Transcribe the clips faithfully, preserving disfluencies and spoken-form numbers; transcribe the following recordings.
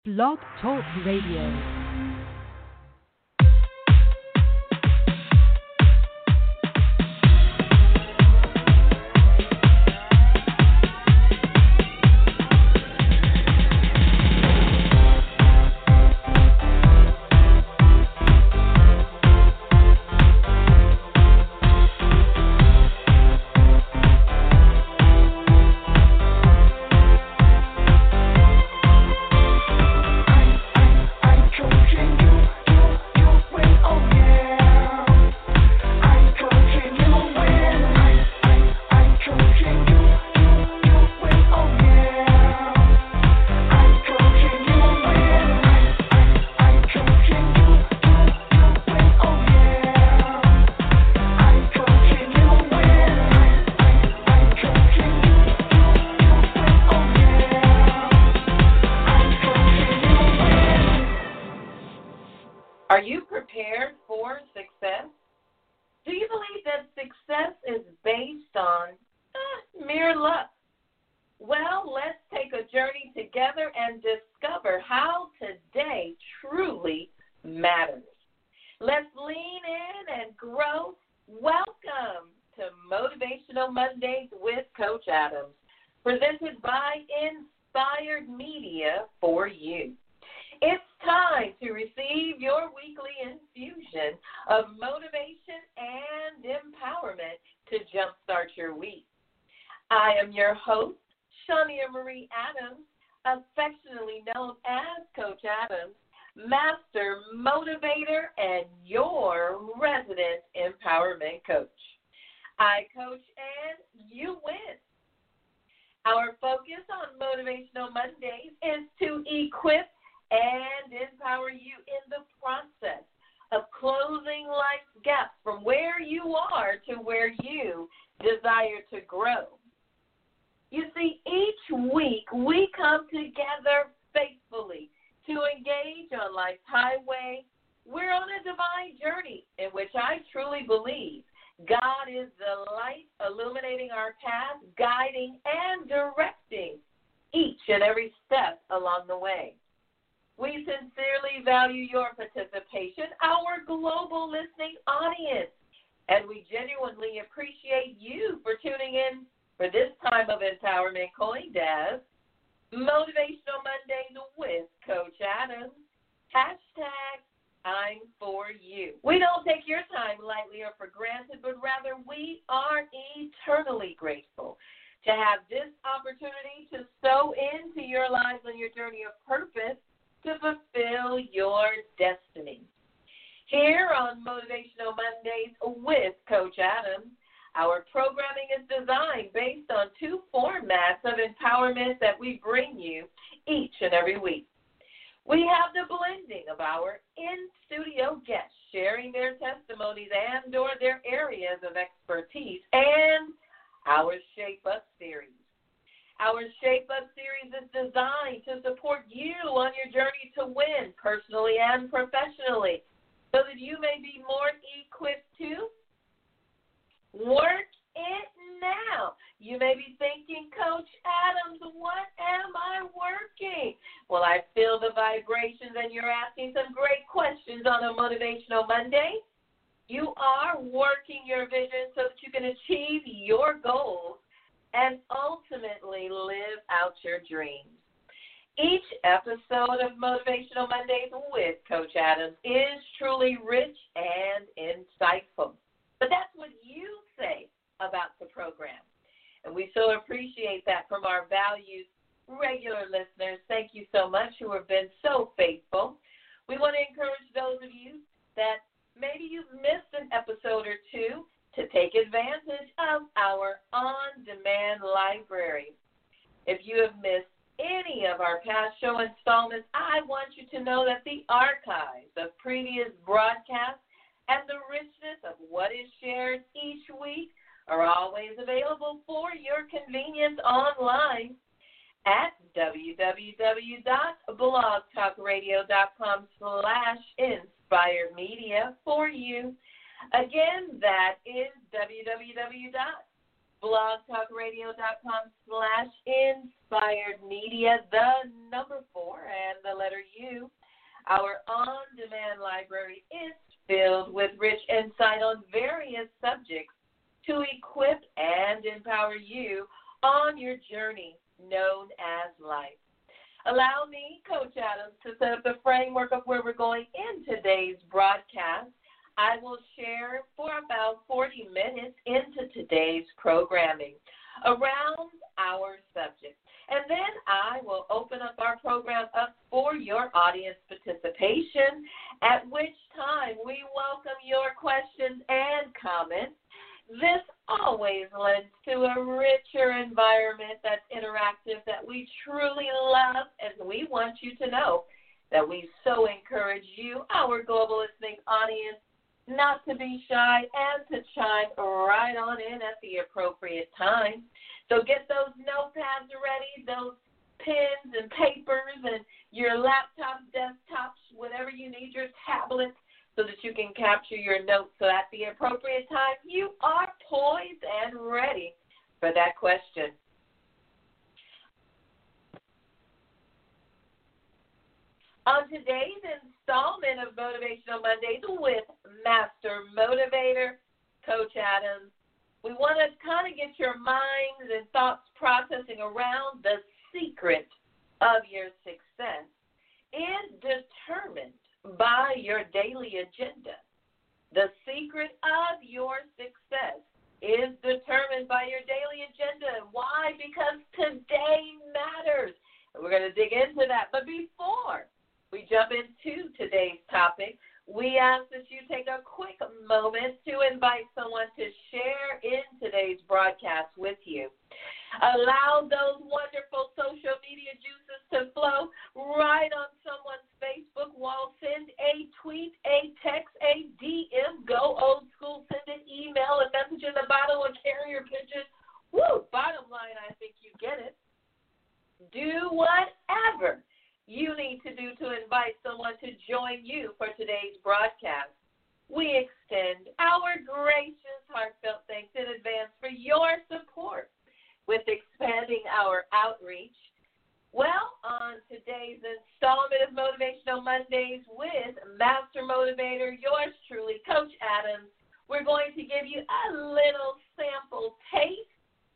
Blog Talk Radio. At www.blogtalkradio.com slash inspired media for you. Again, that is www blogtalkradio.com slash inspired media, the number four and the letter U. Our on-demand library is filled with rich insight on various subjects to equip and empower you on your journey known as life. Allow me, Coach Adams, to set up the framework of where we're going in today's broadcast. I will share for about forty minutes into today's programming around our subject. And then I will open up our program up for your audience participation, at which time we welcome your questions and comments. This always lends to a richer environment that's interactive that we truly love, and we want you to know that we so encourage you, our global listening audience, not to be shy and to chime right on in at the appropriate time. So get those notepads ready, those pens and papers and your laptops, desktops, whatever you need, your tablets, so that you can capture your notes so at the appropriate time you are poised and ready for that question. On today's installment of Motivational Mondays with Master Motivator, Coach Adams, we want to kind of get your minds and thoughts processing around the secret of your success is determined by your daily agenda. The secret of your success is determined by your daily agenda. Why? Because today matters. And we're going to dig into that. But before we jump into today's topic, we ask that you take a quick moment to invite someone to share in today's broadcast with you. Allow those wonderful social media juices to flow right on someone's Facebook wall. Send a tweet, a text, a D M, go old school, send an email, a message in the bottle, a carrier pigeon. Woo! Bottom line, I think you get it. Do whatever you need to do to invite someone to join you for today's broadcast. We extend our gracious, heartfelt thanks in advance for your support with expanding our outreach. Well, on today's installment of Motivational Mondays with Master Motivator, yours truly, Coach Adams, we're going to give you a little sample taste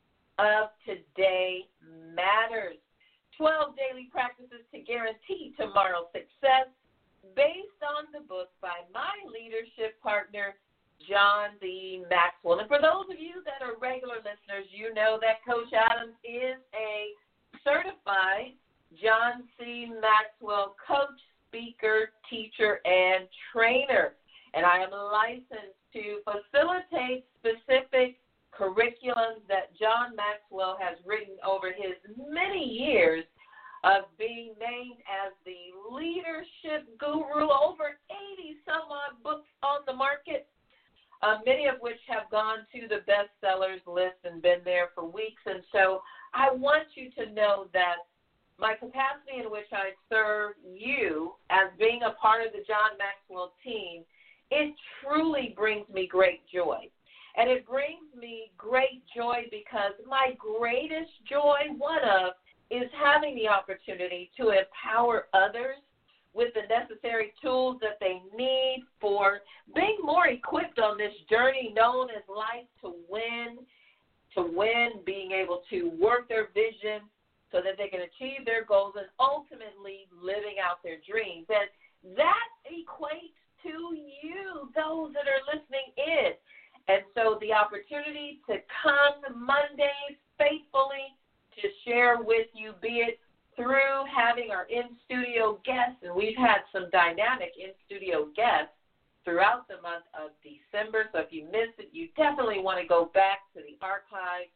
of Today Matters. twelve daily practices to guarantee tomorrow's success, based on the book by my leadership partner, John C. Maxwell. And for those of you that are regular listeners, you know that Coach Adams is a certified John C. Maxwell coach, speaker, teacher, and trainer. And I am licensed to facilitate specific curriculums that John Maxwell has written over his many years of being named as the leadership guru, over eighty some odd books on the market, uh, many of which have gone to the bestsellers list and been there for weeks. And so I want you to know that my capacity in which I serve you as being a part of the John Maxwell team, it truly brings me great joy. And it brings me great joy because my greatest joy, one of, is having the opportunity to empower others with the necessary tools that they need for being more equipped on this journey known as life, to win, to win, being able to work their vision so that they can achieve their goals and ultimately living out their dreams. And that equates to you, those that are listening in. And so the opportunity to come Mondays faithfully to share with you, be it through having our in-studio guests, and we've had some dynamic in-studio guests throughout the month of December. So if you missed it, you definitely want to go back to the archive,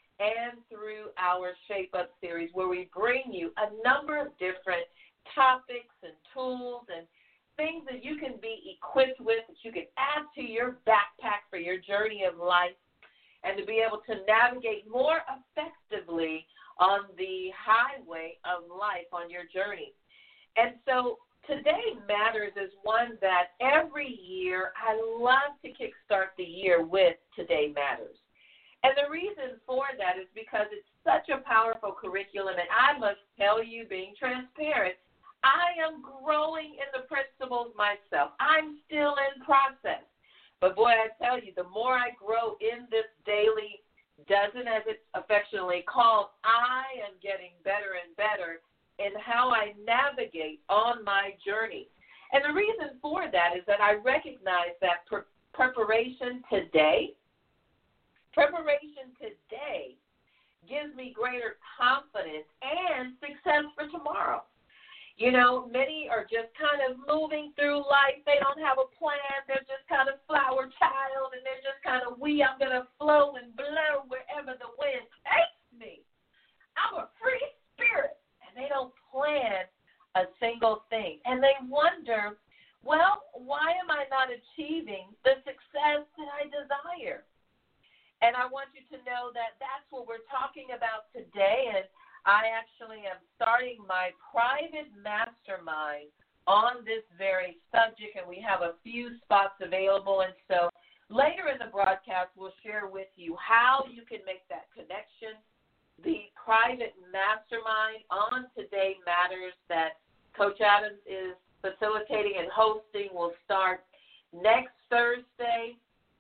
and through our Shape Up series, where we bring you a number of different topics and tools and things that you can be equipped with, that you can add to your backpack for your journey of life, and to be able to navigate more effectively on the highway of life on your journey. And so Today Matters is one that every year I love to kickstart the year with Today Matters. And the reason for that is because it's such a powerful curriculum, and I must tell you, being transparent, I am growing in the principles myself. I'm still in process. But boy, I tell you, the more I grow in this daily dozen, as it's affectionately called, I am getting better and better in how I navigate on my journey. And the reason for that is that I recognize that pre- preparation today, preparation today gives me greater confidence and success for tomorrow. You know, many are just kind of moving through life. They don't have a plan. They're just kind of flower child, and they're just kind of, we, I'm going to flow and blow wherever the wind takes me. I'm a free spirit. And they don't plan a single thing. And they wonder, well, why am I not achieving the success that I desire? And I want you to know that that's what we're talking about today. And I actually am starting my private mastermind on this very subject, and we have a few spots available. And so later in the broadcast, we'll share with you how you can make that connection. The private mastermind on Today Matters that Coach Adams is facilitating and hosting will start next Thursday,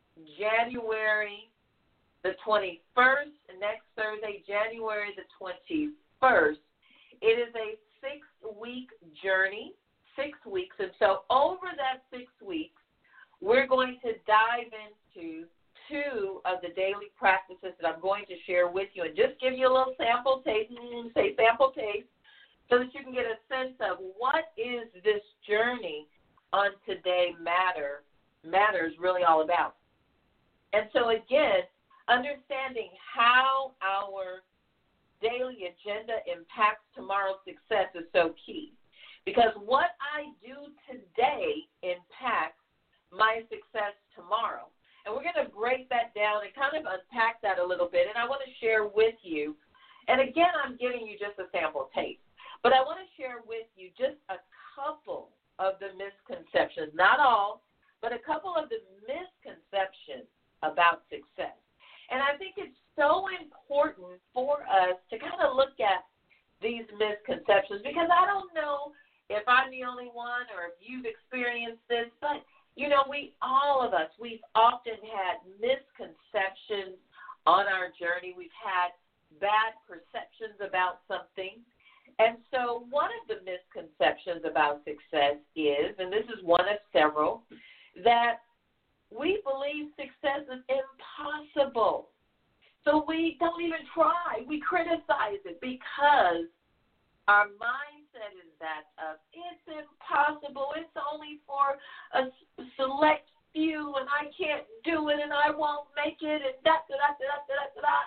January the twenty-first, next Thursday, January the twenty-first. It is a six-week journey, six weeks. And so over that six weeks, we're going to dive into two of the daily practices that I'm going to share with you and just give you a little sample taste, say sample taste, so that you can get a sense of what is this journey on Today Matter, Matters really all about. And so again, understanding how our daily agenda impacts tomorrow's success is so key. Because what I do today impacts my success tomorrow. And we're going to break that down and kind of unpack that a little bit. And I want to share with you, and again, I'm giving you just a sample taste, but I want to share with you just a couple of the misconceptions, not all, but a couple of the misconceptions about success. And I think it's so important for us to kind of look at these misconceptions, because I don't know if I'm the only one or if you've experienced this, but, you know, we, all of us, we've often had misconceptions on our journey. We've had bad perceptions about something. And so one of the misconceptions about success is, and this is one of several, that we believe success is impossible. So we don't even try. We criticize it because our mindset is that of it's impossible. It's only for a select few, and I can't do it, and I won't make it, and da da da da da da da.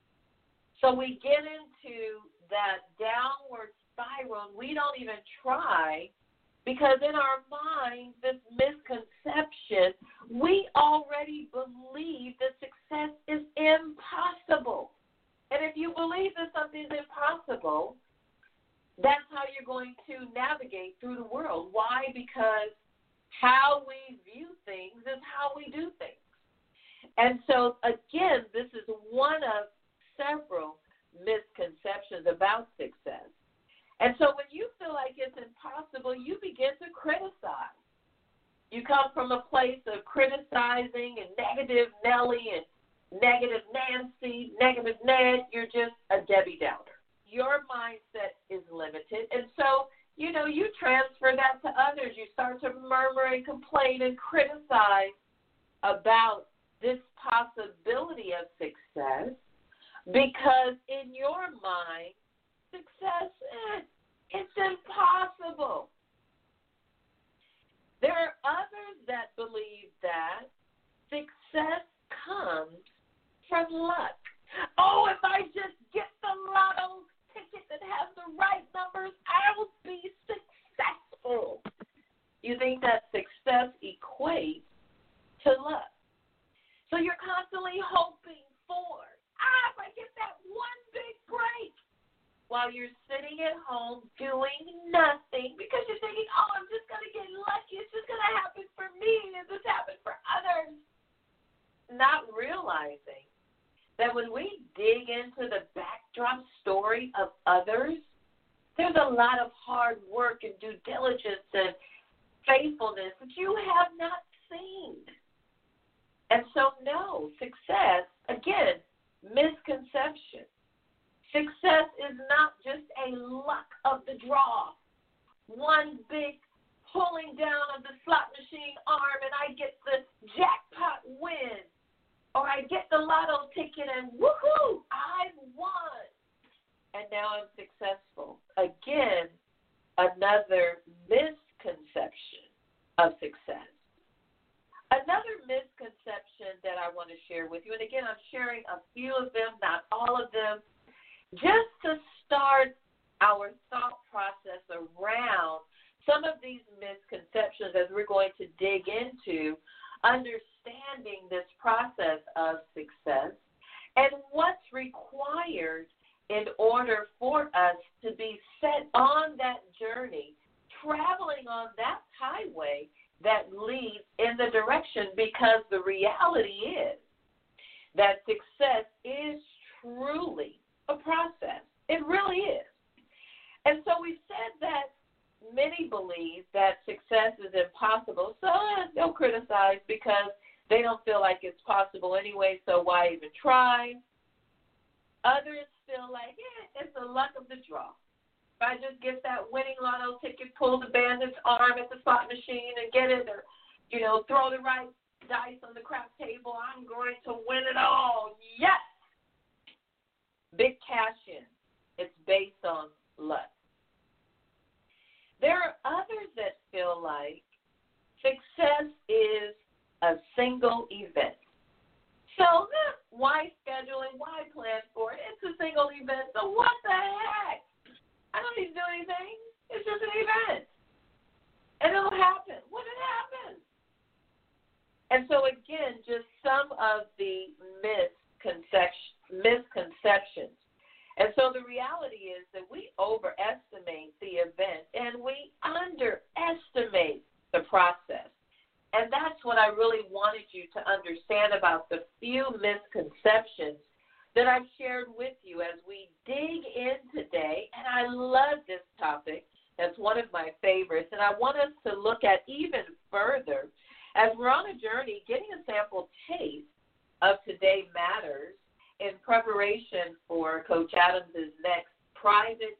So we get into that downward spiral, and we don't even try. Because in our mind, this misconception, we already believe that success is impossible. And if you believe that something is impossible, that's how you're going to navigate through the world. Why? Because how we view things is how we do things. And so, again, this is one of several misconceptions about success. And so when you feel like it's impossible, you begin to criticize. You come from a place of criticizing and negative Nelly and negative Nancy, negative Ned. You're just a Debbie Downer. Your mindset is limited. And so, you know, you transfer that to others. You start to murmur and complain and criticize about this possibility of success because in your mind, success, eh, it's impossible. There are others that believe that success comes from luck. Oh, if I just get the lotto ticket that has the right numbers, I'll be successful. You think that success equates to luck. So you're constantly hoping for, ah, if I get that one big break, while you're sitting at home doing nothing because you're thinking, oh, I'm just going to get lucky. It's just going to happen for me. It just happen for others. Not realizing that that when we dig into the backdrop story of others, there's a lot of hard work and due diligence and faithfulness that you have not seen. And so, no, success, again, misconception. Success is not just a luck of the draw, one big pulling down of the slot machine arm and I get the jackpot win, or I get the lotto ticket and woohoo, I won, and now I'm successful. Again, another misconception of success. Another misconception that I want to share with you, and again, I'm sharing a few of them, not all of them, just to start our thought process around some of these misconceptions as we're going to dig into understanding this process of success and what's required in order for us to be set on that journey, traveling on that highway that leads in the direction, because the reality is that success is truly a process. It really is. And so we said that many believe that success is impossible, so they'll criticize because they don't feel like it's possible anyway, so why even try? Others feel like, yeah, it's the luck of the draw. If I just get that winning lotto ticket, pull the bandit's arm at the slot machine and get it, or, you know, throw the right dice on the crap table, I'm going to win it all. Yes! Big cash in. It's based on luck. There are others that feel like success is a single event. So eh, why schedule it? Why plan for it? It's a single event. So what the heck? I don't need to do anything. It's just an event. And it'll happen when it happens. And so, again, just some of the misconceptions. misconceptions. And so the reality is that we overestimate the event and we underestimate the process. And that's what I really wanted you to understand about the few misconceptions that I've shared with you as we dig in today. And I love this topic. That's one of my favorites. And I want us to look at even further as we're on a journey getting a sample taste of Today Matters in preparation for Coach Adams' next private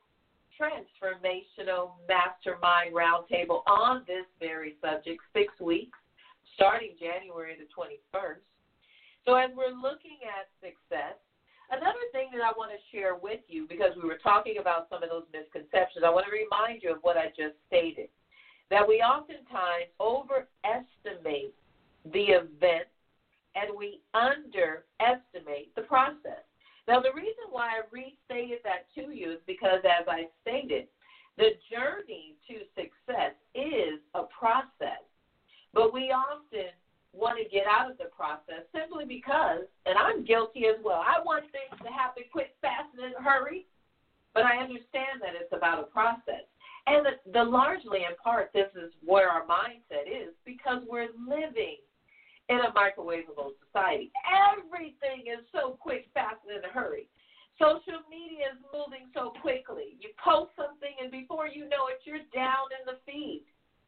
transformational mastermind roundtable on this very subject, six weeks, starting January the twenty-first. So as we're looking at success, another thing that I want to share with you, because we were talking about some of those misconceptions, I want to remind you of what I just stated, that we oftentimes overestimate the event and we underestimate the process. Now, the reason why I restated that to you is because, as I stated, the journey to success is a process. But we often want to get out of the process simply because, and I'm guilty as well, I want things to happen quick, fast, and in a hurry, but I understand that it's about a process. And the, the largely in part, this is where our mindset is, because we're living in a microwavable society. Everything is so quick, fast, and in a hurry. Social media is moving so quickly. You post something, and before you know it, you're down in the feed.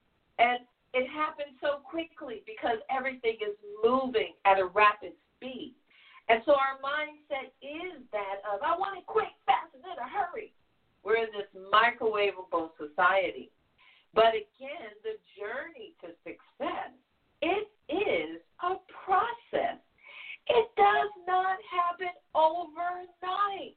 And it happens so quickly because everything is moving at a rapid speed. And so our mindset is that of, I want it quick, fast, and in a hurry. We're in this microwavable society. But again, the journey to success, it is a process. It does not happen overnight.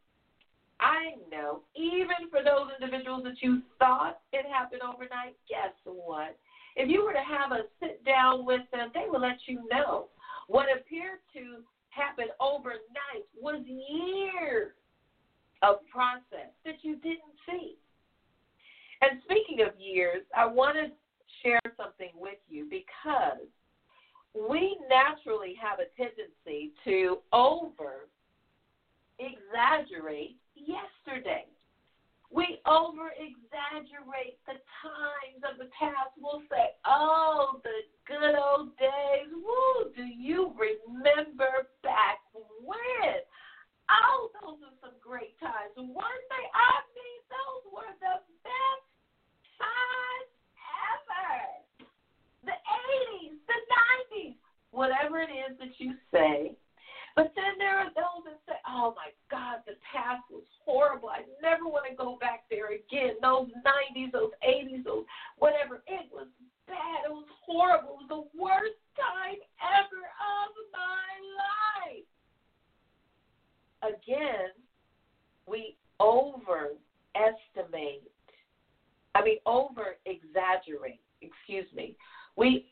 I know, even for those individuals that you thought it happened overnight, guess what? If you were to have a sit down with them, they will let you know what appeared to happen overnight was years of process that you didn't see. And speaking of years, I want to share something with you, because we naturally have a tendency to over-exaggerate yesterday. We over-exaggerate the times of the past. We'll say, oh, the good old days. Woo, do you remember back when? whatever it is that you say. But then there are those that say, oh, my God, the past was horrible. I never want to go back there again. Those nineties, those eighties, those whatever. It was bad. It was horrible. It was the worst time ever of my life. Again, we overestimate, I mean, over-exaggerate, excuse me. We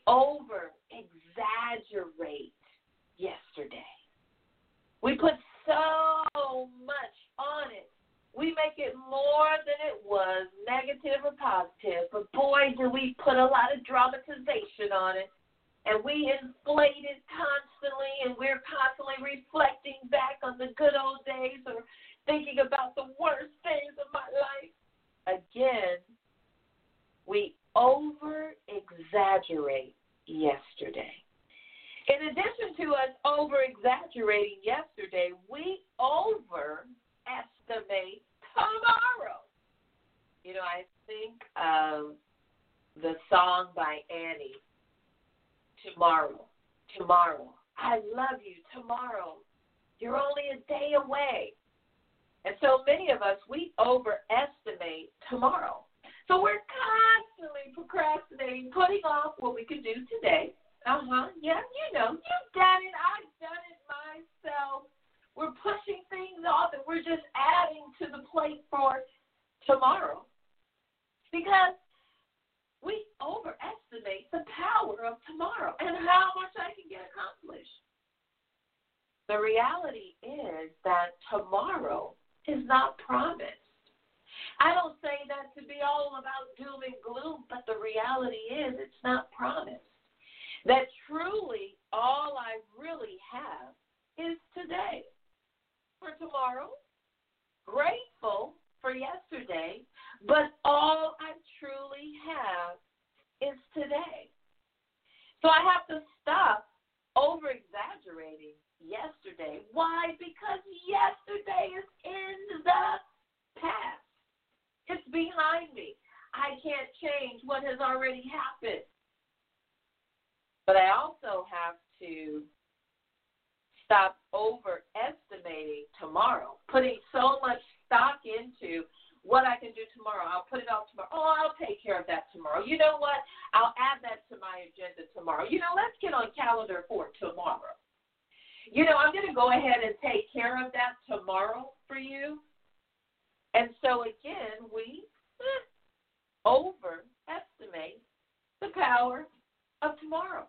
over-exaggerate yesterday. We put so much on it. We make it more than it was, negative or positive. But boy, do we put a lot of dramatization on it. And we inflate it constantly, and we're constantly reflecting back on the good old days or thinking about the worst days of my life. Again, we over-exaggerate yesterday. In addition to us over-exaggerating yesterday, we overestimate tomorrow. You know, I think of the song by Annie, Tomorrow, tomorrow. I love you, tomorrow. You're only a day away. And so many of us, we overestimate tomorrow. So we're constantly procrastinating, putting off what we can do today. Uh-huh, yeah, you know, you've done it. I've done it myself. We're pushing things off, and we're just adding to the plate for tomorrow. Because we overestimate the power of tomorrow and how much I can get accomplished. The reality is that tomorrow is not promised. I don't say that to be all about doom and gloom, but the reality is it's not promised. That truly all I really have is today. For tomorrow, grateful for yesterday, but all I truly have is today. So I have to stop over-exaggerating yesterday. Why? Because yesterday is in the past. It's behind me. I can't change what has already happened. But I also have to stop overestimating tomorrow, putting so much stock into what I can do tomorrow. I'll put it off tomorrow. Oh, I'll take care of that tomorrow. You know what? I'll add that to my agenda tomorrow. You know, let's get on calendar for tomorrow. You know, I'm going to go ahead and take care of that tomorrow for you. And so, again, we eh, overestimate the power of tomorrow.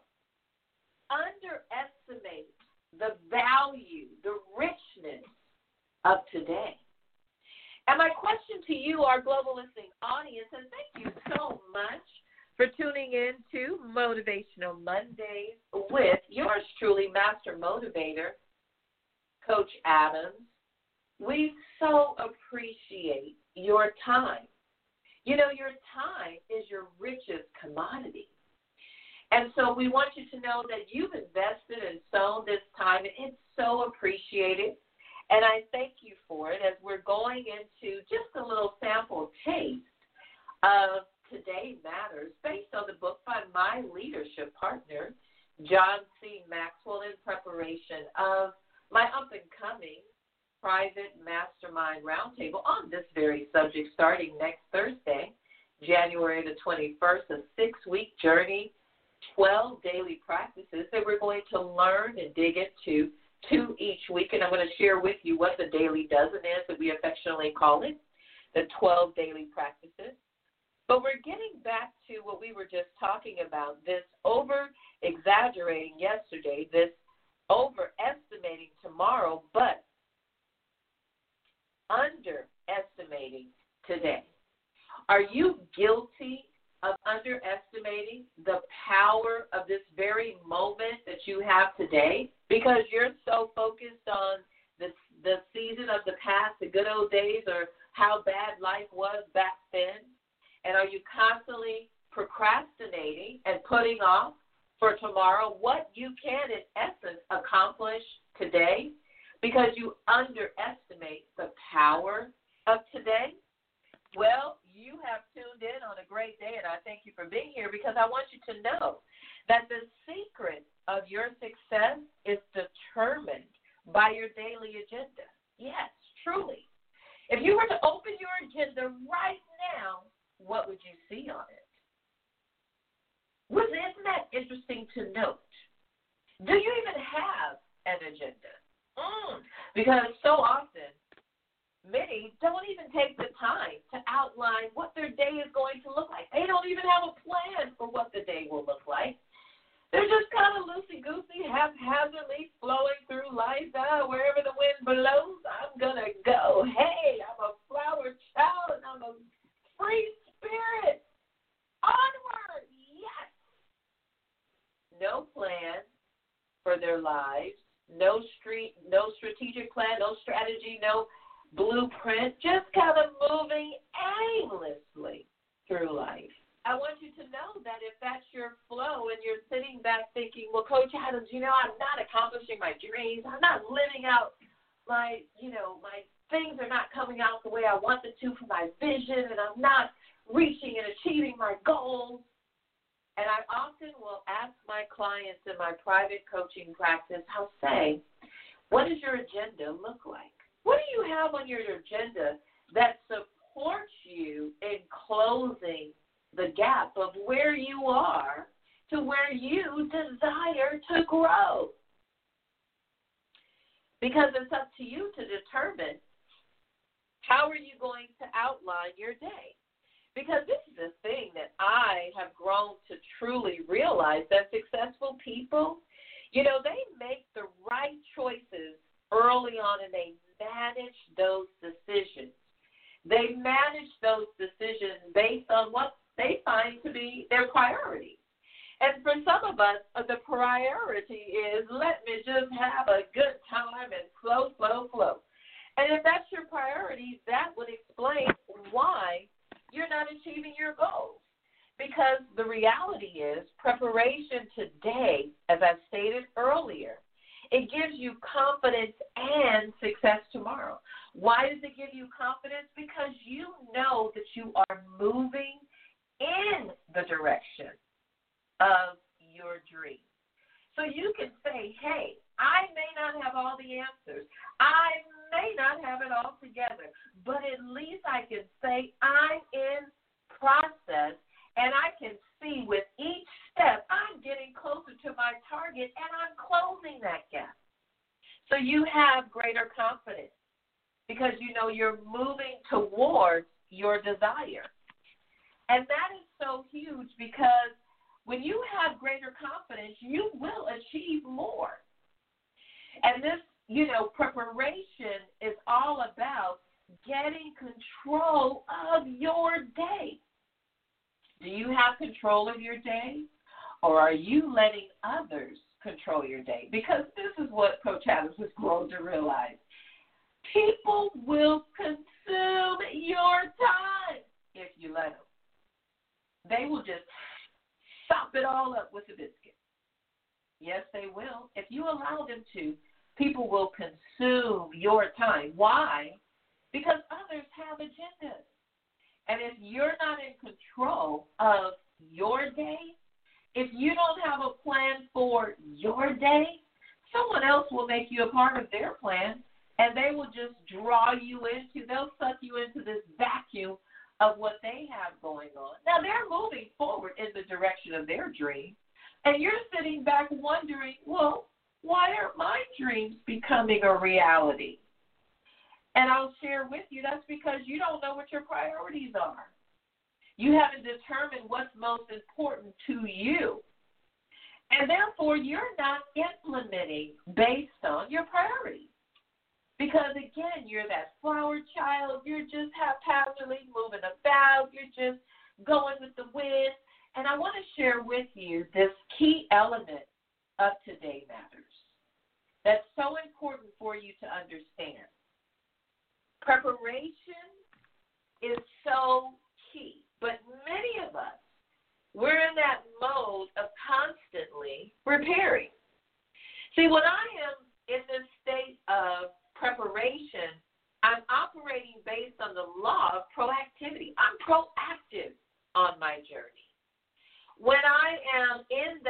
Underestimate the value, the richness of today. And my question to you, our global listening audience, and thank you so much for tuning in to Motivational Mondays with yours truly, Master Motivator, Coach Adams. We so appreciate your time. You know, your time is your richest commodity. And so we want you to know that you've invested and sown this time, and it's so appreciated. And I thank you for it as we're going into just a little sample taste of Today Matters based on the book by my leadership partner, John C. Maxwell, in preparation of my up-and-coming private mastermind roundtable on this very subject starting next Thursday, January the twenty-first, a six-week journey, twelve daily practices that we're going to learn and dig into two each week, and I'm going to share with you what the daily dozen is that we affectionately call it, the twelve daily practices. But we're getting back to what we were just talking about, this over-exaggerating yesterday, this overestimating tomorrow, but underestimating today. Are you guilty of underestimating the power of this very moment that you have today because you're so focused on the, the season of the past, the good old days, or how bad life was back then? And are you constantly procrastinating and putting off for tomorrow what you can, in essence, accomplish today because you underestimate the power of today? Well, you have tuned in on a great day, and I thank you for being here because I want you to know that the secret of your success is determined by your daily agenda. Yes, truly. If you were to open your agenda right now, what would you see on it? Isn't that interesting to note? Do you even have an agenda? Mm. Because so often, many don't even take the time to outline what their day is going to look like. They don't even have a plan for what the day will look like. They're just kind of loosey-goosey, haphazardly flowing through life. Uh, wherever the wind blows, I'm going to go. Hey, I'm a flower child, and I'm a free spirit. Onward, yes. No plan for their lives, no street, no strategic plan, no strategy, no blueprint, just kind of moving aimlessly through life. I want you to know that if that's your flow and you're sitting back thinking, well, Coach Adams, you know, I'm not accomplishing my dreams. I'm not living out my, you know, my things are not coming out the way I want them to for my vision, and I'm not reaching and achieving my goals. And I often will ask my clients in my private coaching practice, I'll say, what does your agenda look like? What do you have on your agenda that supports you in closing the gap of where you are to where you desire to grow? Because it's up to you to determine how are you going to outline your day. Because this is the thing that I have grown to truly realize, that successful people, you know, they make the right choices early on, and they manage those decisions. They manage those decisions based on what they find to be their priority. And for some of us, the priority is, let me just have a good time and flow, flow, flow. And if that's your priority, that would explain why you're not achieving your goals. Because the reality is, preparation today, as I stated earlier, it gives you confidence and success tomorrow. Why does it give you confidence? Because you know that you are moving in the direction of your dream. So you can say, hey, I may not have all the answers. I may not have it all together, but at least I can say I'm in process, and I can see with each step I'm getting closer to my target, and I'm closing that gap. So you have greater confidence because you know you're moving towards your desire. And that is so huge because when you have greater confidence, you will achieve more. And this, you know, preparation is all about getting control of your day. Do you have control of your day, or are you letting others control your day? Because this is what Coach Adams has grown to realize. People will consume your time if you let them. They will just chop it all up with a biscuit. Yes, they will. If you allow them to, people will consume your time. Why? Because others have agendas. And if you're not in control of your day, if you don't have a plan for your day, someone else will make you a part of their plan, and they will just draw you into, they'll suck you into this vacuum of what they have going on. Now, they're moving forward in the direction of their dream, and you're sitting back wondering, well, why aren't my dreams becoming a reality? And I'll share with you, that's because you don't know what your priorities are. You haven't determined what's most important to you. And therefore, you're not implementing based on your priorities. Because, again, you're that flower child. You're just haphazardly moving about. You're just going with the wind. And I want to share with you this key element of Today Matters that's so important for you to understand. Preparation is so key, but many of us, we're in that mode of constantly preparing. See, when I am in this state of preparation, I'm operating based on the law of proactivity. I'm proactive on my journey. When I am in that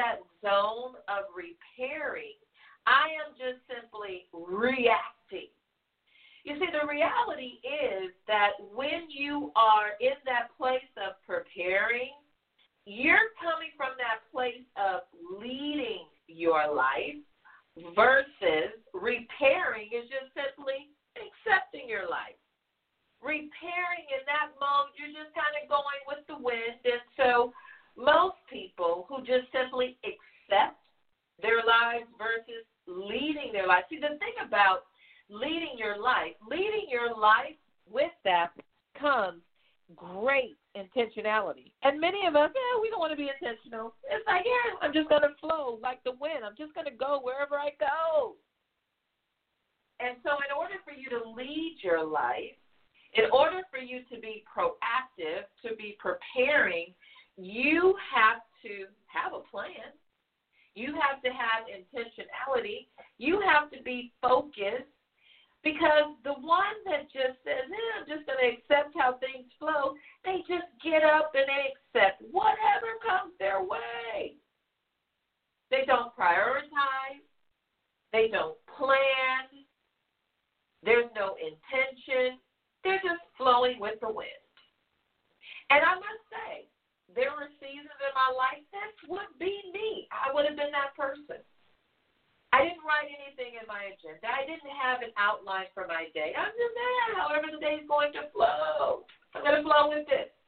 zone of repairing. I am just simply reacting. You see, the reality is that when you are in that place of preparing, you're coming from that place of leading your life versus repairing is just simply accepting your life. Repairing in that mode, you're just kind of going with the wind. And so most people who just simply accept their lives versus leading their life. See, the thing about leading your life, leading your life, with that comes great intentionality. And many of us, eh, we don't want to be intentional. It's like, yeah, I'm just going to flow like the wind. I'm just going to go wherever I go. And so in order for you to lead your life, in order for you to be proactive, to be preparing, you have to have a plan. You have to have intentionality. You have to be focused, because the one that just says, eh, I'm just going to accept how things flow, they just get up and they accept whatever comes their way. They don't prioritize. They don't plan. There's no intention. They're just flowing with the wind. And I must say, there were seasons in my life that would be me. I would have been that person. I didn't write anything in my agenda. I didn't have an outline for my day. I'm just there, however the day is going to flow. I'm going to flow with it.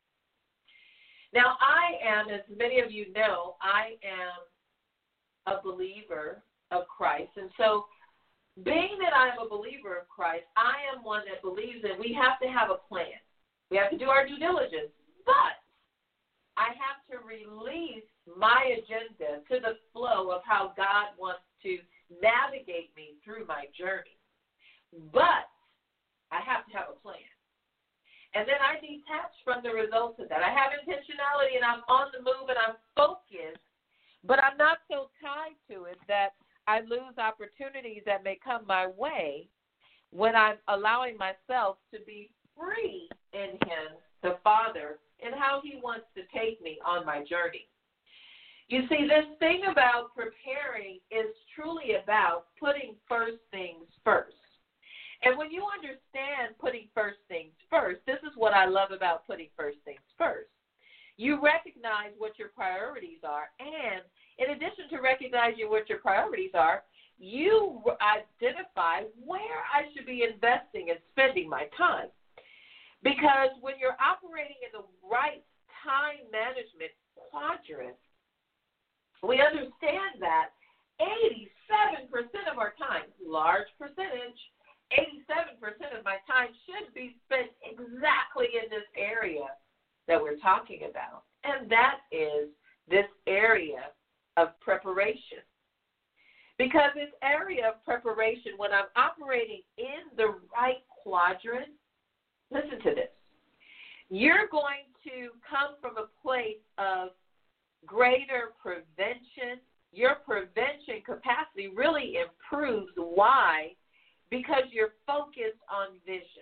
Now, I am, as many of you know, I am a believer of Christ. And so, being that I am a believer of Christ, I am one that believes that we have to have a plan. We have to do our due diligence. But I have to release my agenda to the flow of how God wants to navigate me through my journey. But I have to have a plan. And then I detach from the results of that. I have intentionality and I'm on the move and I'm focused, but I'm not so tied to it that I lose opportunities that may come my way when I'm allowing myself to be free in Him, the Father, and how He wants to take me on my journey. You see, this thing about preparing is truly about putting first things first. And when you understand putting first things first, this is what I love about putting first things first. You recognize what your priorities are, and in addition to recognizing what your priorities are, you identify where I should be investing and spending my time. Because when you're operating in the right time management quadrant, we understand that eighty-seven percent of our time, large percentage, eighty-seven percent of my time should be spent exactly in this area that we're talking about. And that is this area of preparation. Because this area of preparation, when I'm operating in the right quadrant, listen to this, you're going to come from a place of greater prevention. Your prevention capacity really improves. Why? Because you're focused on vision.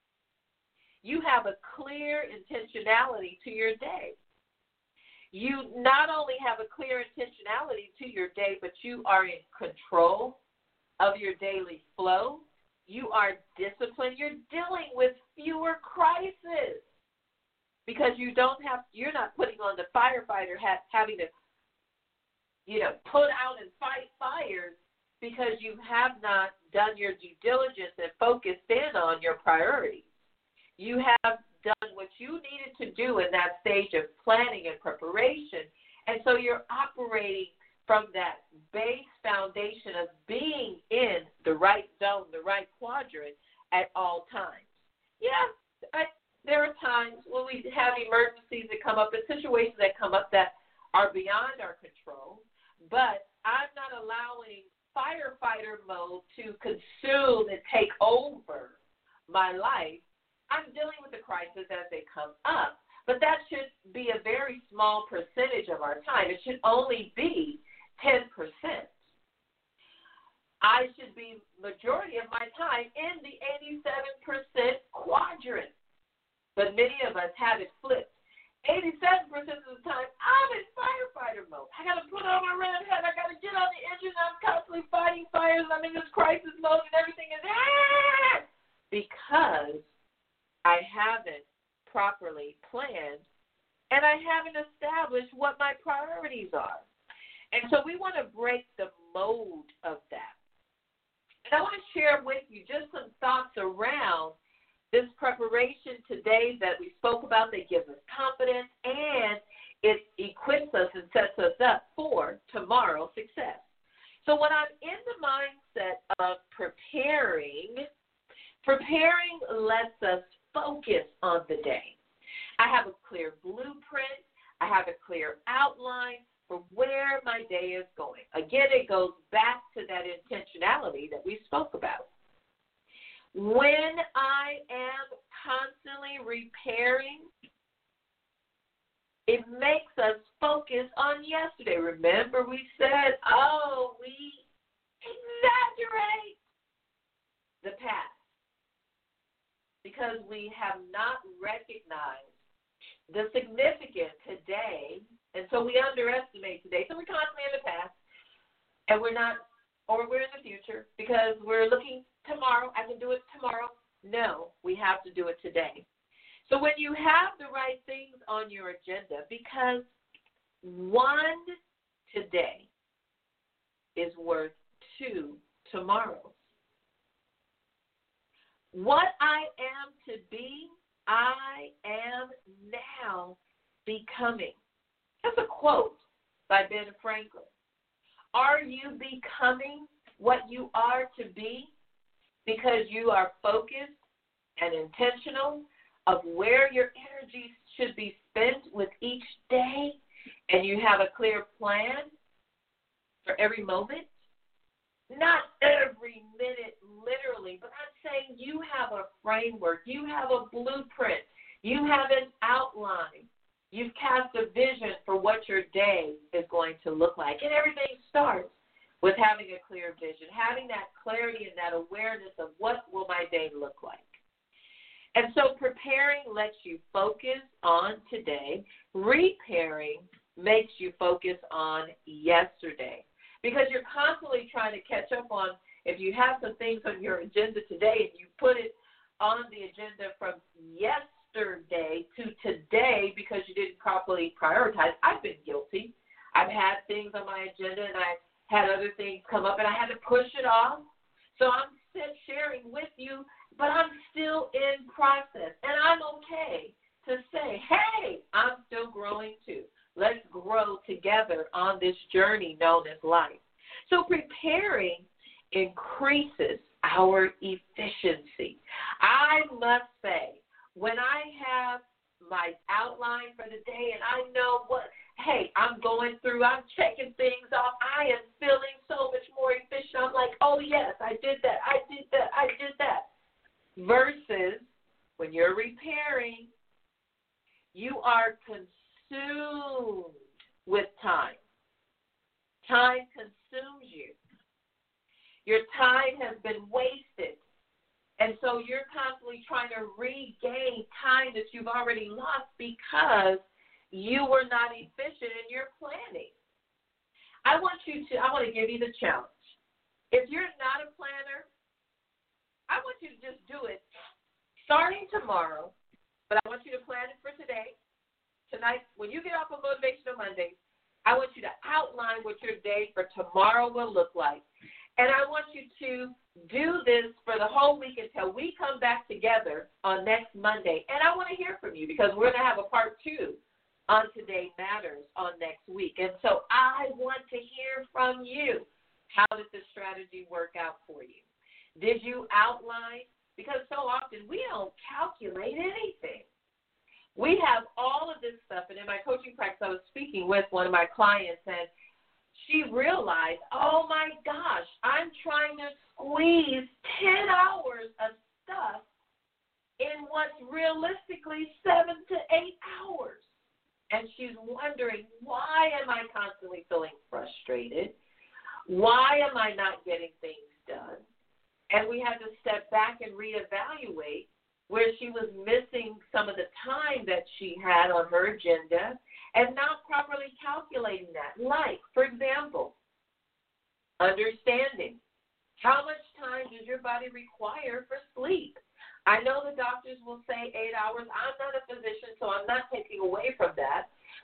You have a clear intentionality to your day. You not only have a clear intentionality to your day, but you are in control of your daily flow. You are disciplined. You're dealing with fewer crises because you don't have, you're not putting on the firefighter hat, having to, you know, put out and fight fires because you have not done your due diligence and focused in on your priorities. You have done what you needed to do in that stage of planning and preparation, and so you're operating from that base foundation of being in the right zone, the right quadrant at all times. Yeah, I, there are times when we have emergencies that come up and situations that come up that are beyond our control, but I'm not allowing firefighter mode to consume and take over my life. I'm dealing with the crises as they come up, but that should be a very small percentage of our time. It should only be ten percent. I should be majority of my time in the eighty-seven percent quadrant, but many of us have it flipped. eighty-seven percent of the time, I'm in firefighter mode. I got to put on my red I haven't established what my priorities are. And so we want to break the mold of that. And I want to share with you just some thoughts around this preparation today that we spoke about that gives us confidence, and it equips us and sets us up for tomorrow's success. So when I'm in the mindset of preparing, preparing lets us focus on the day. I have a clear blueprint. I have a clear outline for where my day is going. Again, it goes back to that intentionality that we spoke about. When I am constantly repairing, it makes us focus on yesterday. Remember we said, oh, we exaggerate the past because we have not recognized the significance today, and so we underestimate today. So we're constantly in the past, and we're not, or we're in the future because we're looking tomorrow. I can do it tomorrow. No, we have to do it today. So when you have the right things on your agenda, because one today is worth two tomorrows. What I am to be, I am now becoming. That's a quote by Ben Franklin. Are you becoming what you are to be because you are focused and intentional of where your energy should be spent with each day, and you have a clear plan for every moment? Not every minute, literally, but I'm saying you have a framework, you have a blueprint, you have an outline, you've cast a vision for what your day is going to look like. And everything starts with having a clear vision, having that clarity and that awareness of what will my day look like. And so preparing lets you focus on today. Repairing makes you focus on yesterday. Because you're constantly trying to catch up on, if you have some things on your agenda today and you put it on the agenda from yesterday to today because you didn't properly prioritize. I've been guilty. I've had things on my agenda and I had other things come up and I had to push it off. So I'm still sharing with you, but I'm still in process. And I'm okay to say, hey, I'm still growing too. Let's grow together on this journey known as life. So preparing increases our efficiency. I must say, when I have my outline for the day and I know what, hey, I'm going through, I'm checking things off, I am feeling so much more efficient. I'm like, oh, yes, I did that, I did that, I did that. Versus when you're repairing, you are consumed consumed with time. Time consumes you. Your time has been wasted. And so you're constantly trying to regain time that you've already lost because you were not efficient in your planning. I want you to, I want to give you the challenge. If you're not a planner, I want you to just do it starting tomorrow, but I want you to plan it for today. Tonight, when you get off of Motivational Mondays, I want you to outline what your day for tomorrow will look like. And I want you to do this for the whole week until we come back together on next Monday. And I want to hear from you because we're going to have a part two on Today Matters on next week. And so I want to hear from you. How did the strategy work out for you? Did you outline? Because so often we don't calculate anything. We have all of this stuff, and in my coaching practice, I was speaking with one of my clients, and she realized, oh, my gosh, I'm trying to squeeze ten hours of stuff in what's realistically seven to eight hours. And she's wondering, why am I constantly feeling frustrated? Why am I not getting things done? And we had to step back and reevaluate where she was missing some of the time that she had on her agenda and not properly calculating that. Like, for example, understanding how much time does your body require for sleep? I know the doctors will say eight hours. I'm not a physician, so I'm not taking away from that.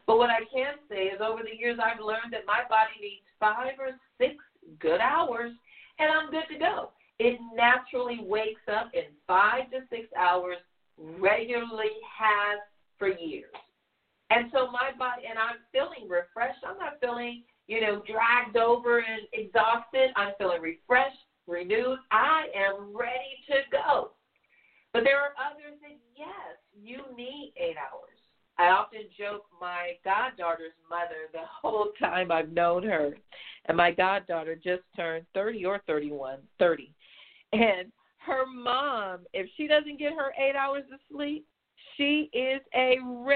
But what I can say is over the years I've learned that my body needs five or six good hours, and I'm good to go. It naturally wakes up in five to six hours, regularly has for years. And so my body, and I'm feeling refreshed. I'm not feeling, you know, dragged over and exhausted. I'm feeling refreshed, renewed. I am ready to go. But there are others that, yes, you need eight hours. I often joke my goddaughter's mother the whole time I've known her, and my goddaughter just turned thirty or thirty-one, thirty. And her mom, if she doesn't get her eight hours of sleep, she is a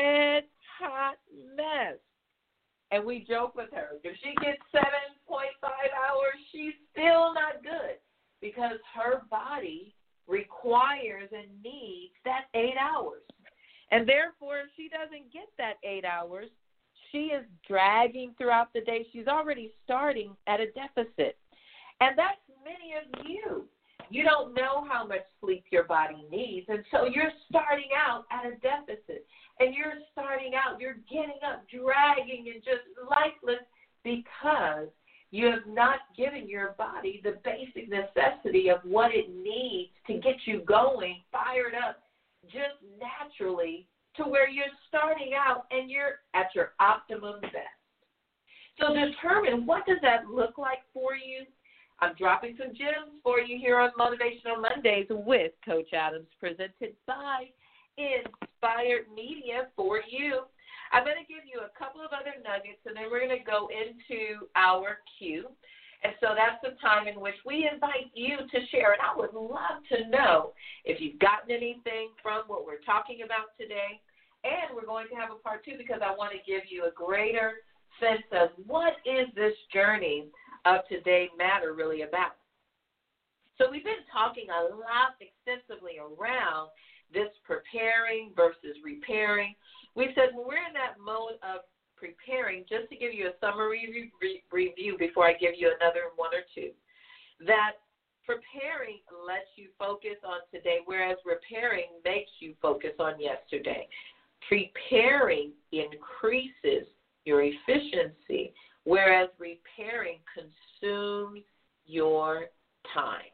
red-hot mess. And we joke with her, if she gets seven point five hours, she's still not good because her body requires and needs that eight hours. And therefore, if she doesn't get that eight hours, she is dragging throughout the day. She's already starting at a deficit. And that's many of you. You don't know how much sleep your body needs, and so you're starting out at a deficit. And you're starting out, you're getting up, dragging, and just lifeless because you have not given your body the basic necessity of what it needs to get you going, fired up, just naturally to where you're starting out and you're at your optimum best. So determine, what does that look like for you? I'm dropping some gems for you here on Motivational Mondays with Coach Adams, presented by Inspired Media for you. I'm going to give you a couple of other nuggets, and then we're going to go into our Q. And so that's the time in which we invite you to share. And I would love to know if you've gotten anything from what we're talking about today. And we're going to have a part two because I want to give you a greater sense of what is this journey of Today Matter really about. So we've been talking a lot extensively around this preparing versus repairing. We said when we're in that mode of preparing, just to give you a summary re- re- review before I give you another one or two, that preparing lets you focus on today, whereas repairing makes you focus on yesterday. Preparing increases your efficiency, whereas repairing consumes your time.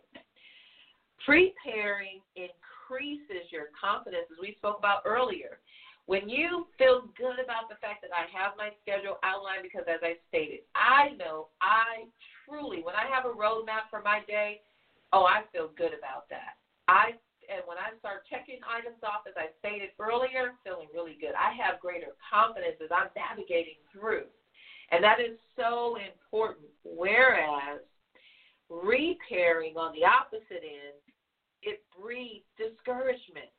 Preparing increases your confidence, as we spoke about earlier. When you feel good about the fact that I have my schedule outlined, because as I stated, I know I truly, when I have a roadmap for my day, oh, I feel good about that. I and when I start checking items off, as I stated earlier, feeling really good. I have greater confidence as I'm navigating through. And that is so important. Whereas repairing on the opposite end, it breeds discouragement.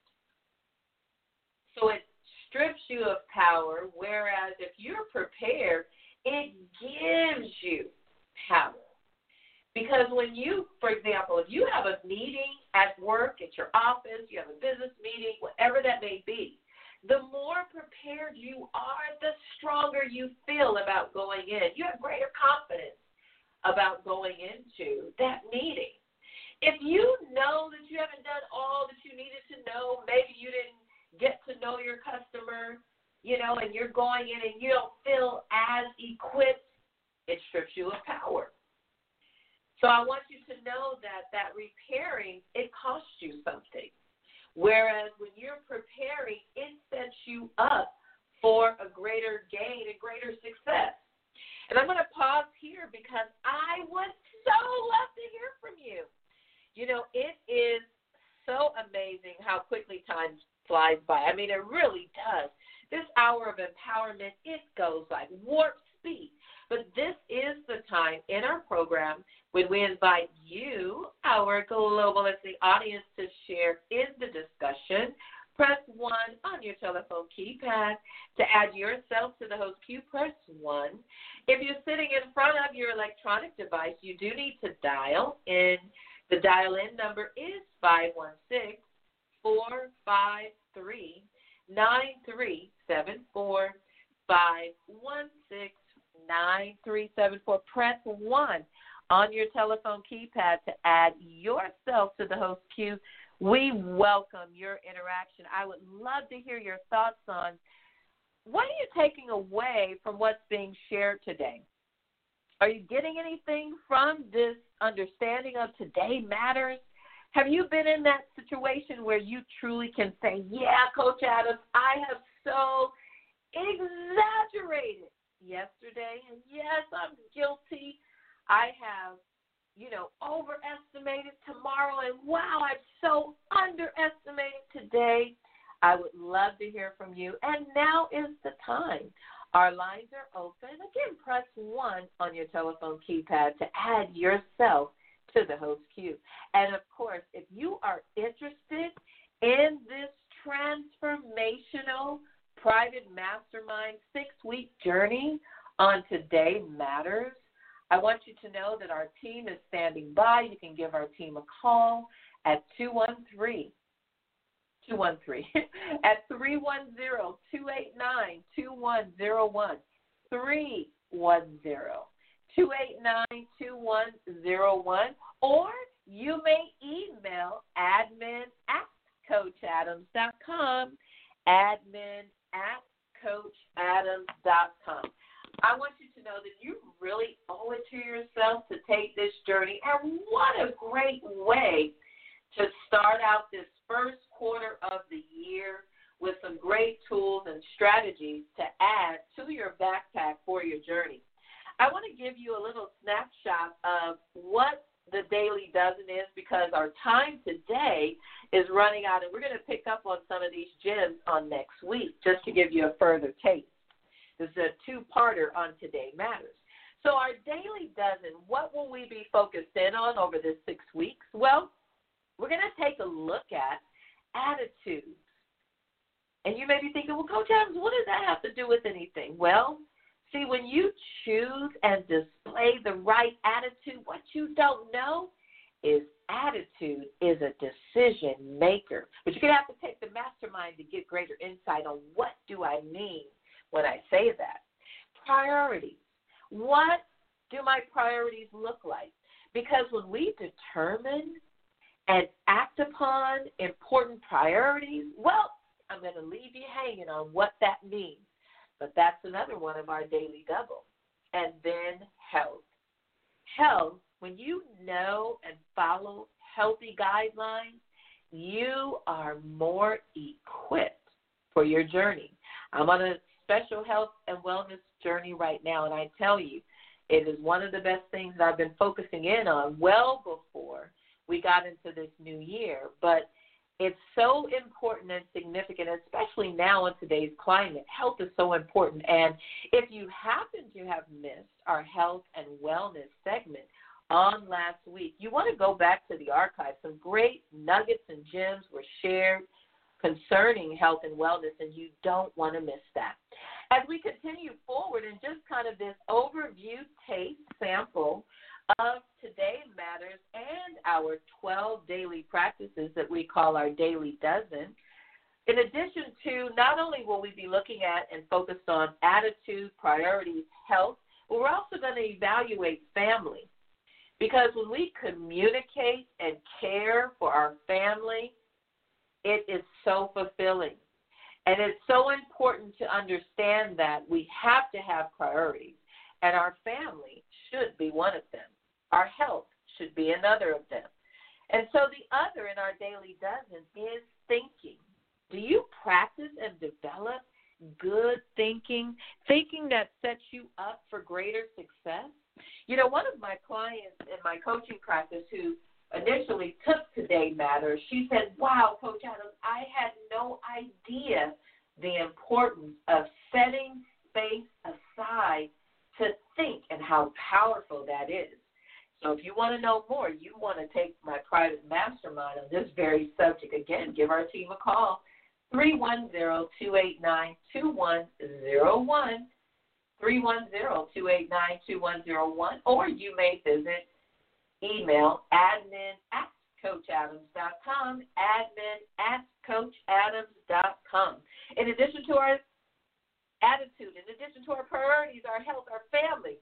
So it strips you of power, whereas if you're prepared, it gives you power. Because when you, for example, if you have a meeting at work, at your office, you have a business meeting, whatever that may be, the more prepared you are, the stronger you feel about going in. You have greater confidence about going into that meeting. If you know that you haven't done all that you needed to know, maybe you didn't get to know your customer, you know, and you're going in and you don't feel as equipped, it strips you of power. So I want you to know that that repairing, it costs you something. Whereas when you're preparing, it sets you up for a greater gain, a greater success. And I'm going to pause here because I would so love to hear from you. You know, it is so amazing how quickly time flies by. I mean, it really does. This hour of empowerment, it goes like warp speed. But this is the time in our program when we invite you, our global listening audience, to share in the discussion. Press one on your telephone keypad to add yourself to the host queue. Press one. If you're sitting in front of your electronic device, you do need to dial in. The dial-in number is five one six, four five three, nine three seven four, five one six, nine three seven four. Press one on your telephone keypad to add yourself to the host queue. We welcome your interaction. I would love to hear your thoughts on what are you taking away from what's being shared today? Are you getting anything from this understanding of today matters? Have you been in that situation where you truly can say, yeah, Coach Adams, I have so exaggerated yesterday, and yes, I'm guilty. I have, you know, overestimated tomorrow, and wow, I've so underestimated today. I would love to hear from you, and now is the time. Our lines are open. Again, press one on your telephone keypad to add yourself to the host queue. And, of course, if you are interested in this transformational private mastermind six-week journey on Today Matters, I want you to know that our team is standing by. You can give our team a call at two one three, two one three at three one zero, two eight nine, two one zero one, three one zero, two eight nine, two one zero one, or you may email admin at coach adams dot com, admin at coach adams dot com. I want you to know that you really owe it to yourself to take this journey, and what a great way to start out this first quarter of the year with some great tools and strategies to add to your backpack for your journey. I want to give you a little snapshot of what the Daily Dozen is, because our time today is running out, and we're going to pick up on some of these gems on next week just to give you a further taste. This is a two-parter on Today Matters. So our Daily Dozen, what will we be focused in on over this six weeks? Well, we're going to take a look at attitudes. And you may be thinking, well, Coach Adams, what does that have to do with anything? Well, see, when you choose and display the right attitude, what you don't know is attitude is a decision maker. But you're going to have to take the mastermind to get greater insight on what do I mean when I say that. Priorities. What do my priorities look like? Because when we determine and act upon important priorities, well, I'm going to leave you hanging on what that means. But that's another one of our daily double. And then health. Health, when you know and follow healthy guidelines, you are more equipped for your journey. I'm on a special health and wellness journey right now, and I tell you, it is one of the best things that I've been focusing in on well before we got into this new year. But it's so important and significant, especially now in today's climate. Health is so important. And if you happen to have missed our health and wellness segment on last week, you want to go back to the archive. Some great nuggets and gems were shared concerning health and wellness, and you don't want to miss that. As we continue forward in just kind of this overview taste sample of Today Matters and our twelve daily practices that we call our Daily Dozen, in addition to not only will we be looking at and focused on attitude, priorities, health, but we're also going to evaluate family. Because when we communicate and care for our family, it is so fulfilling. And it's so important to understand that we have to have priorities, and our family should be one of them. Our health should be another of them. And so the other in our Daily Dozen is thinking. Do you practice and develop good thinking, thinking that sets you up for greater success? You know, one of my clients in my coaching practice who initially took Today Matters, she said, wow, Coach Adams, I had no idea the importance of setting space aside to think and how powerful that is. So if you want to know more, you want to take my private mastermind on this very subject, again, give our team a call, three one zero, two eight nine, two one zero one, three one zero, two eight nine, two one zero one, or you may visit email admin at coach adams dot com, admin at coach adams dot com. In addition to our attitude, in addition to our priorities, our health, our family,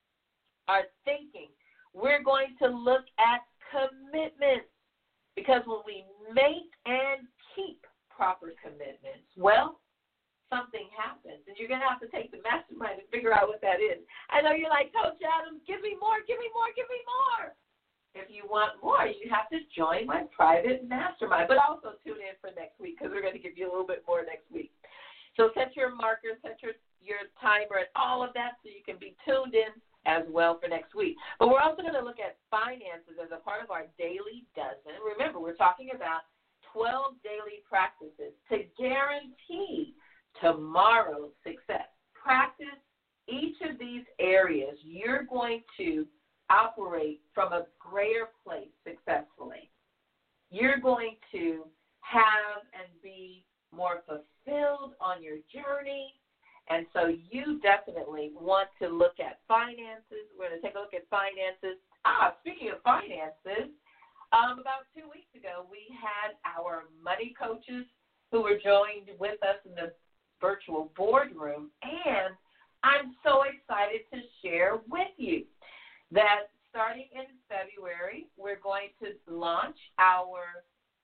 our thinking, we're going to look at commitments. Because when we make and keep proper commitments, well, something happens, and you're going to have to take the mastermind and figure out what that is. I know you're like, Coach Adams, give me more, give me more, give me more. If you want more, you have to join my private mastermind, but also tune in for next week because we're going to give you a little bit more next week. So set your marker, set your, your timer and all of that so you can be tuned in as well for next week. But we're also going to look at finances as a part of our daily dozen. Remember, we're talking about twelve daily practices to guarantee tomorrow's success. Practice each of these areas. You're going to operate from a greater place successfully. You're going to have and be more fulfilled on your journey. And so you definitely want to look at finances. We're going to take a look at finances. Ah, speaking of finances, um, about two weeks ago, we had our money coaches who were joined with us in the virtual boardroom. And I'm so excited to share with you that starting in February, we're going to launch our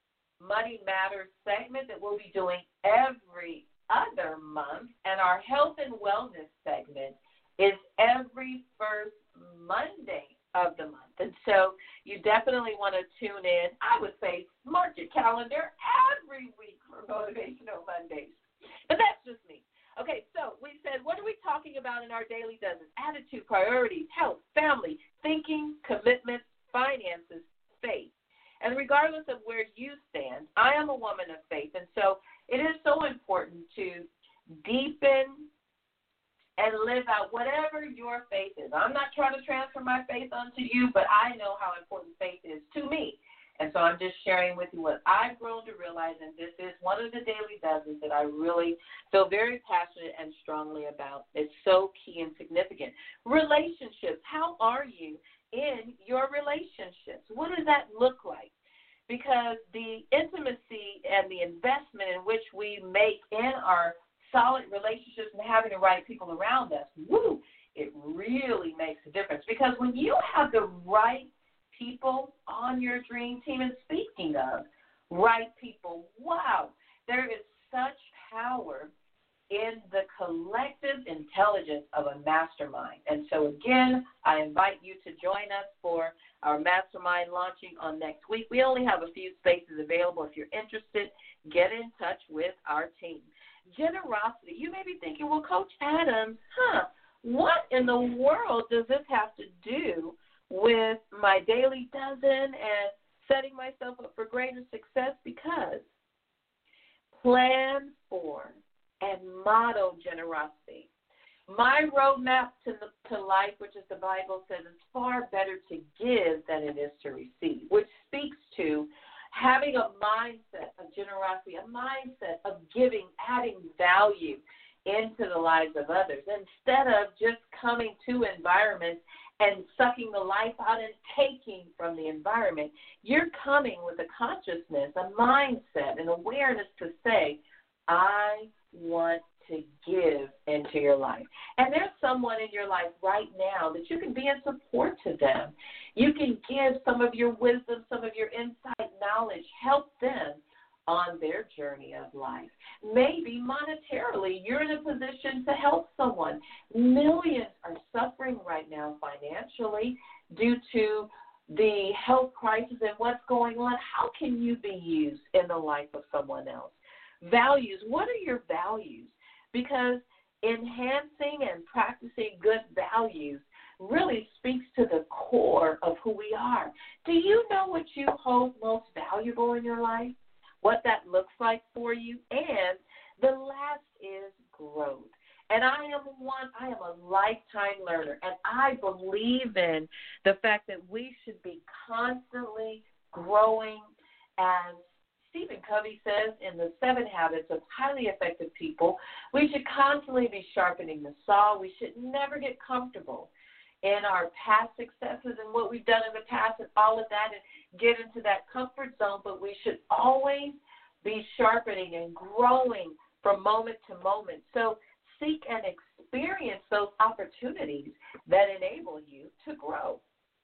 Money Matters segment that we'll be doing every other month, and our health and wellness segment is every first Monday of the month. And so you definitely want to tune in. I would say mark your calendar every week for Motivational Mondays. But that's just me. Okay, so we said, what are we talking about in our daily dozen? Attitude, priorities, health, family, thinking, commitment, finances, faith. And regardless of where you stand, I am a woman of faith, and so it is so important to deepen and live out whatever your faith is. I'm not trying to transfer my faith onto you, but I know how important faith is to me. And so I'm just sharing with you what I've grown to realize, and this is one of the daily dozens that I really feel very passionate and strongly about. It's so key and significant. Relationships, how are you in your relationships? What does that look like? Because the intimacy and the investment in which we make in our solid relationships and having the right people around us, woo, it really makes a difference. Because when you have the right people on your dream team, and speaking of right people, wow, there is such power in the collective intelligence of a mastermind. And so, again, I invite you to join us for our mastermind launching on next week. We only have a few spaces available. If you're interested, get in touch with our team. Generosity. You may be thinking, well, Coach Adams, huh, what in the world does this have to do with my daily dozen and setting myself up for greater success? Because plan for and model generosity. My roadmap to the, to life, which is the Bible, says it's far better to give than it is to receive, which speaks to having a mindset of generosity, a mindset of giving, adding value into the lives of others, instead of just coming to environments and sucking the life out and taking from the environment. You're coming with a consciousness, a mindset, an awareness to say, I want to give into your life. And there's someone in your life right now that you can be in support to them. You can give some of your wisdom, some of your insight, knowledge, help them on their journey of life. Maybe monetarily, you're in a position to help someone. Millions are suffering right now financially due to the health crisis and what's going on. How can you be used in the life of someone else? Values. What are your values? Because enhancing and practicing good values really speaks to the core of who we are. Do you know what you hold most valuable in your life? What that looks like for you? And the last is growth. And I am one, I am a lifetime learner, and I believe in the fact that we should be constantly growing. As Stephen Covey says in the Seven Habits of Highly Effective People, we should constantly be sharpening the saw. We should never get comfortable in our past successes and what we've done in the past and all of that and get into that comfort zone, but we should always be sharpening and growing from moment to moment. So seek and experience those opportunities that enable you to grow.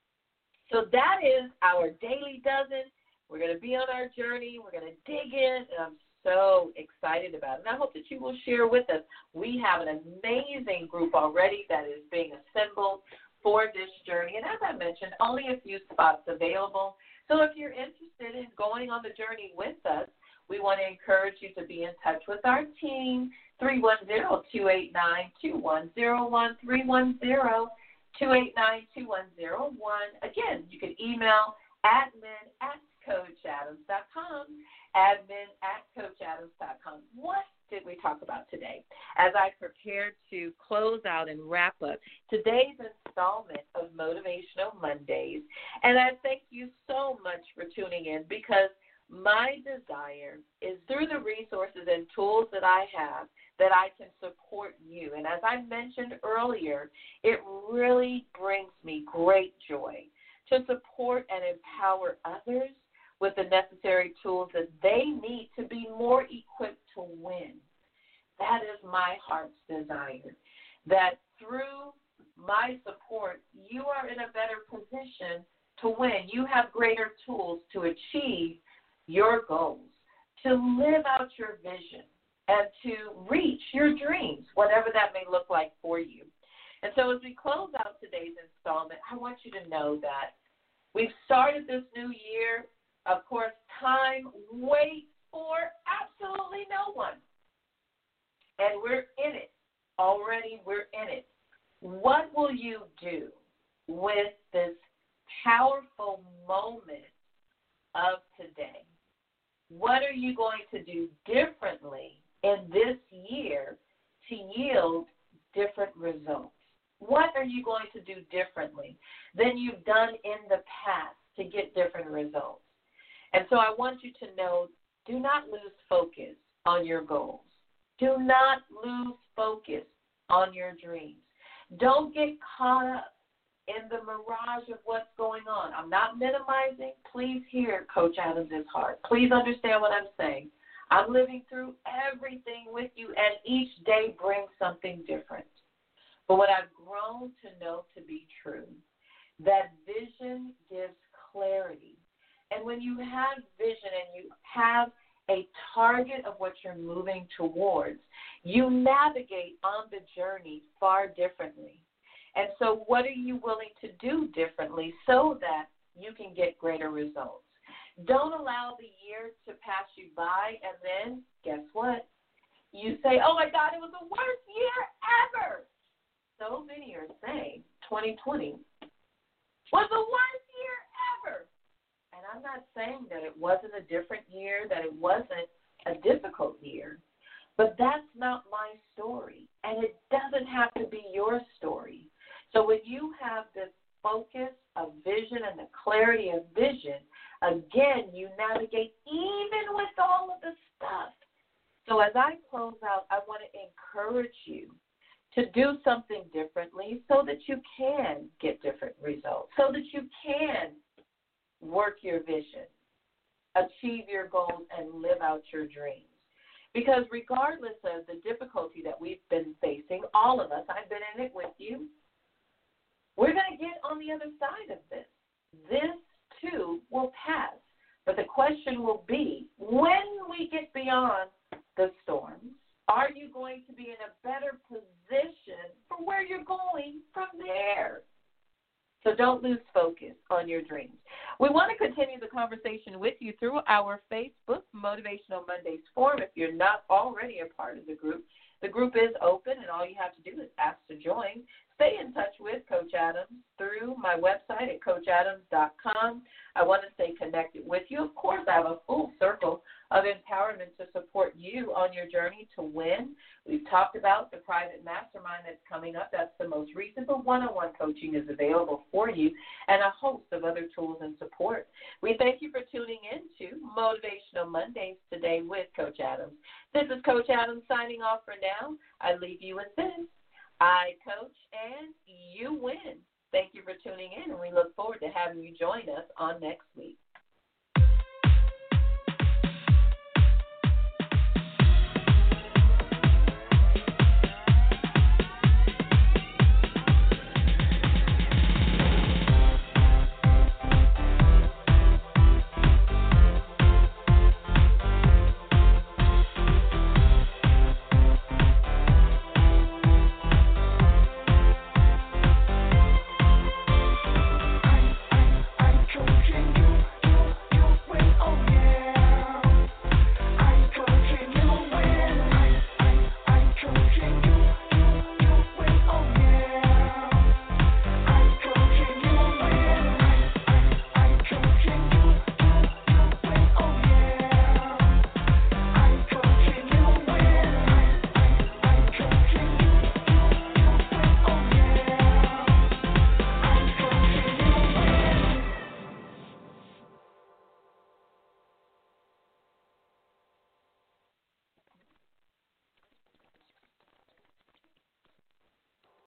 So that is our daily dozen. We're going to be on our journey. We're going to dig in, and I'm so excited about it. And I hope that you will share with us. We have an amazing group already that is being assembled for this journey. And as I mentioned, only a few spots available. So if you're interested in going on the journey with us, we want to encourage you to be in touch with our team, three one zero, two eight nine, two one zero one, three one zero, two eight nine, two one zero one. Again, you can email admin at coach adams dot com, admin at coach adams dot com. What did we talk about today? As I prepared to close out and wrap up today's installment of Motivational Mondays, and I thank you so much for tuning in, because my desire is through the resources and tools that I have that I can support you. And as I mentioned earlier, it really brings me great joy to support and empower others with the necessary tools that they need to be more equipped to win. That is my heart's desire, that through my support, you are in a better position to win. You have greater tools to achieve your goals, to live out your vision, and to reach your dreams, whatever that may look like for you. And so as we close out today's installment, I want you to know that we've started this new year. Of course, time waits for absolutely no one. And we're in it. Already we're in it. What will you do with this powerful moment of today? What are you going to do differently in this year to yield different results? What are you going to do differently than you've done in the past to get different results? And so I want you to know, do not lose focus on your goals. Do not lose focus on your dreams. Don't get caught up in the mirage of what's going on. I'm not minimizing. Please hear Coach Adams' heart. Please understand what I'm saying. I'm living through everything with you, and each day brings something different. But what I've grown to know to be true, that vision gives clarity. And when you have vision and you have a target of what you're moving towards, you navigate on the journey far differently. And so what are you willing to do differently so that you can get greater results? Don't allow the year to pass you by, and then guess what? You say, oh, my God, it was the worst year ever. So many are saying twenty twenty was the worst year ever. And I'm not saying that it wasn't a different year, that it wasn't a difficult year, but that's not my story, and it doesn't have to be your story. So when you have this focus of vision and the clarity of vision, again, you navigate even with all of the stuff. So as I close out, I want to encourage you to do something differently so that you can get different results, so that you can work your vision, achieve your goals, and live out your dreams. Because regardless of the difficulty that we've been facing, all of us, I've been in it with you, we're going to get on the other side of this. This, too, will pass. But the question will be, when we get beyond the storms, are you going to be in a better position for where you're going from there? So don't lose focus on your dreams. We want to continue the conversation with you through our Facebook Motivational Mondays forum. If you're not already a part of the group, the group is open, and all you have to do is ask to join. Stay in touch with Coach Adams through my website at coach adams dot com. I want to stay connected with you. Of course, I have a full circle of empowerment to support you on your journey to win. We've talked about the private mastermind that's coming up. That's the most recent, but one-on-one coaching is available for you, and a host of other tools and support. We thank you for tuning in to Motivational Mondays today with Coach Adams. This is Coach Adams signing off for now. I leave you with this. I coach and you win. Thank you for tuning in, and we look forward to having you join us on next week.